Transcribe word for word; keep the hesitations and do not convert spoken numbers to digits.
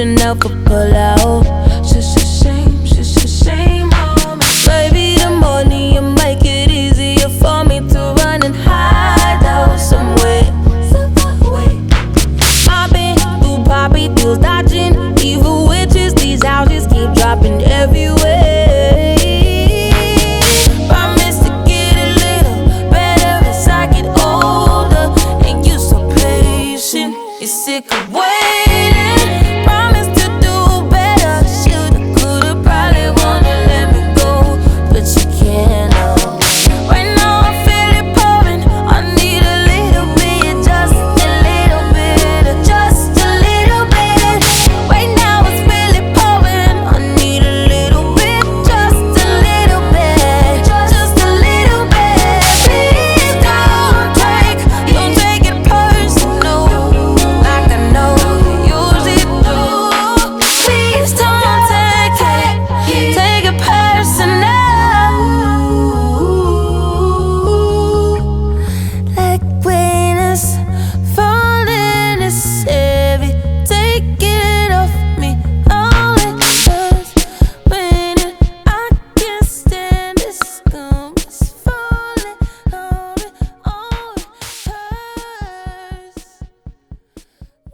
should never pull out. Just a shame, just a shame on me. Baby, the money you make it easier for me to run and hide out somewhere. I've been through poppy deals, dodging evil witches. These houses keep dropping everywhere. Promise to get a little better as I get older. And you so patient, you're sick of waiting.